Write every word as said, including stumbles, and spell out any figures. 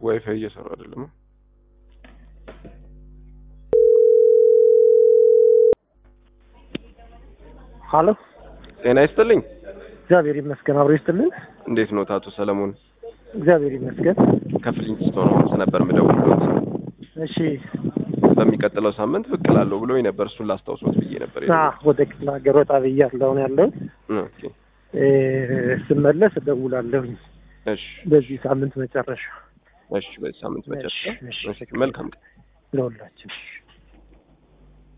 ዋይፋይ እየሰራ አይደለም ሃሎ ጤና ይስጥልኝ እግዚአብሔር ይመስገን አብሮ ይስጥልኝ እንዴት ነው ታቱ ሰለሞን እግዚአብሔር ይመስገን ከፍሊንስቶ ነው ነበር ምደውልሎት እሺ በሚቀጥለው ሳምንት ብቅላለሁ ብሎ ነበር እሱን ላስታውሶት ብዬ ነበር አዎ ወደ ክፍለ ሀገር ወጣ ብያለሁ ነው ያለው ኦኬ እ ስመለስ እደውላለሁ እሺ በዚህ ሳምንት መጨረሻ እሺ በዚህ ሳምንት መጨረሻ እሺ መልካም ለሁላችን